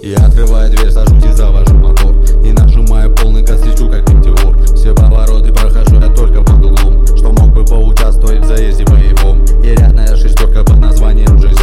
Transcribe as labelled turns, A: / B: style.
A: Я открываю дверь, сажусь и завожу мотор, и нажимаю полный газ, лечу как метеор. Все повороты прохожу я только под углом, что мог бы поучаствовать в заезде боевом. И рядная шестерка под названием жизнь.